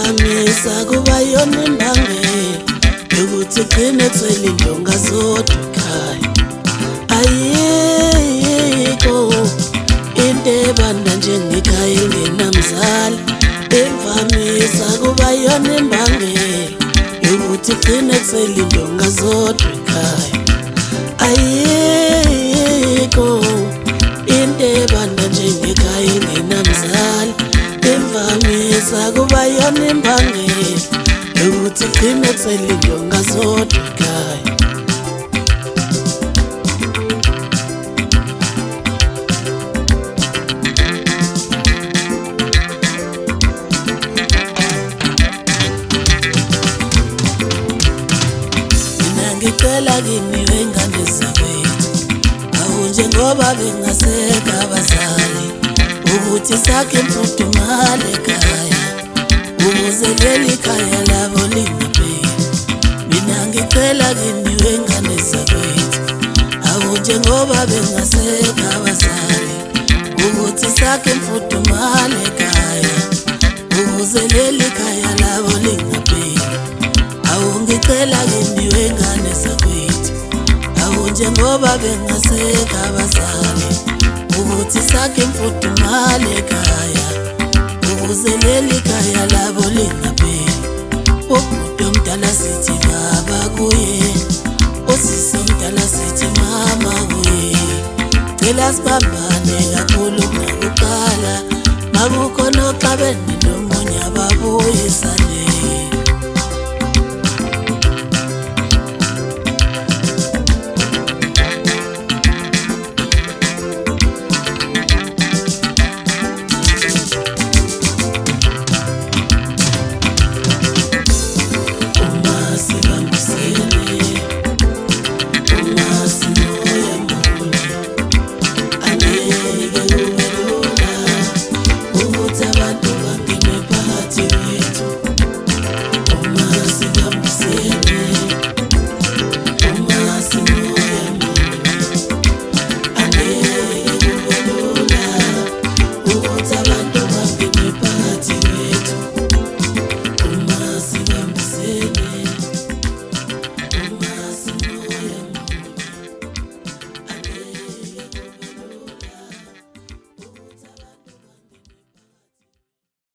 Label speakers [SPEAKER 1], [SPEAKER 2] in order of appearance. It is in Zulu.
[SPEAKER 1] imvamisa kuba yona imbangela yokuthi ugcine ethwele indonga zodwa ekhaya. Ayikho into ebanda njengekhaya elingenamzali. Imvamisa kuba yona imbangela yokuthi ugcine ethwele indonga zodwa ekhaya. Ayikho into ebanda njengekhaya elingenamzali. Imvamisa kuba yona imbangela yokuthi ugcine ethwele indonga zodwa ekhaya. Ngicela kini wengane zakwethu, awu njengoba bengasekho abazali, ukuthi sakhe imfudumalo ekhaya ukuze leli khaya labo lingapheli. Mina ngicela kini wengane zakwethu, awu njengoba bengasekho abazali, ukuthi sakhe imfudumalo ekhaya ukuze leli khaya labo lingapheli. Awu ngicela kini wengane zakwethu, awu njengoba bengasekho abazali, ukuthi sakhe imfudumalo ekhaya ukuze leli khaya labo lingapheli. Ubhuti omdala sithi baba kuye, usisi omdala sithi mama kuye. Cela sibambane kakhulu kunakuqala, makukhona oxabene nomunye ababuyisane.